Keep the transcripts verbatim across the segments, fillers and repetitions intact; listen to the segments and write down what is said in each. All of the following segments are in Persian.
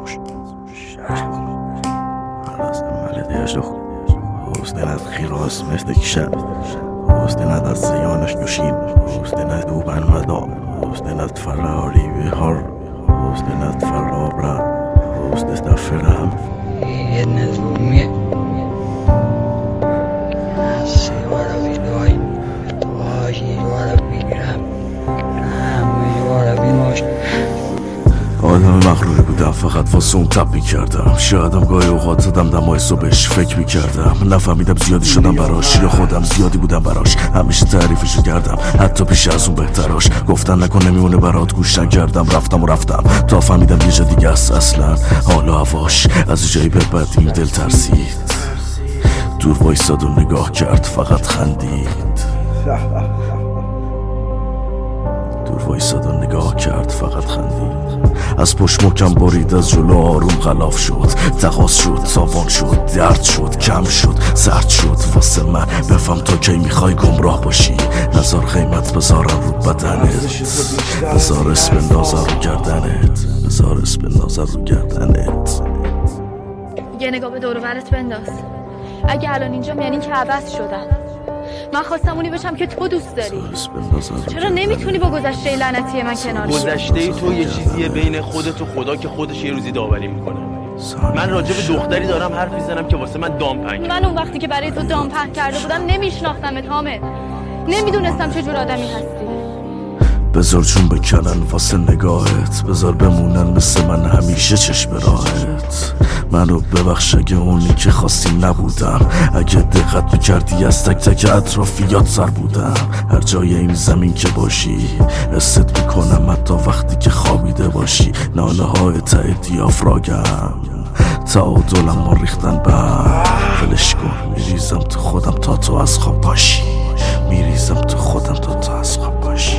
حسنت خیراست مثل کشم حسنت از زیانش نوشین حسنت دوبن مدا حسنت فراری بهار حسنت فرابرا حسنت فرام Jedna zumie Siwara bidoy Toshi wara bigram Nami wara binosh آدم مغروری بودم فقط واسه اون تب میکردم شایدم گاهی اوقات دم دمای صبحش فکر میکردم نفهمیدم زیادی شدم براش یا خودم زیادی بودم براش همیشه تعریفشو کردم حتی پیش از اون بهتراش گفتن نکن نمیمونه برات گوش نکردم رفتم و رفتم تا فهمیدم یه جا دیگه است اصلا حالا هواش از جایی به بعد این دل ترسید دور وایساد و نگاه کرد فقط خندید دور وایساد و نگاه کرد فقط خندید از پشت محکم برید از جلو آروم غلاف شد تقاس شد تاوان شد درد شد کم شد سرد شد واسه من بفهم تا کی میخوای گمراه باشی نظر قیمت بذارم رو بدنت بذار اسم بندازم رو گردنت بذار اسم بندازم رو گردنت یه نگاه به دور و برت بنداز اگه الان اینجام یعنی که عوض شدم من خواستم اونی بشم که تو دوست داری چرا نمیتونی با گذشته لعنتی من کنار شی؟ گذشته تو یه چیزیه بین خودت و خدا که خودش یه روزی داوری میکنه من راجع به دختری دارم حرف میزنم که واسه من دام پهن من اون وقتی که برای تو دام پهن کرده بودم نمیشناختمت حامد نمیدونستم چه جور آدمی هستی بذار چون بکنن واسه نگاهت بذار بمونن مثل من همیشه چشم راهت منو ببخش اگه اونی که خواستی نبودم اگه دقت میکردی از تک تک اطرافیات سر بودم هر جای این زمین که باشی حست میکنم حتی وقتی که خوابیده باشی ناله های ته دیافراگم تعادلم ما ریختن بر فلش کن میریزم تو خودم تا تو از خواب باشی میریزم تو خودم تا تو از خواب باشی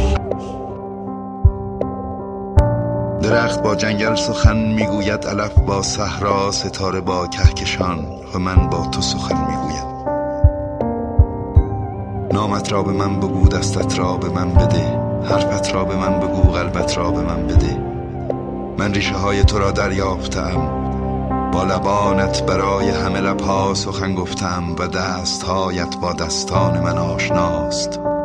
درخت با جنگل سخن میگوید علف با صحرا ستاره با کهکشان و من با تو سخن میگویم نامت را به من بگو دستت را به من بده حرفت را به من بگو قلبت را به من بده من ریشه های تو را دریافتم با لبانت برای همه لبها سخن گفتم و دستهایت با دستان من آشناست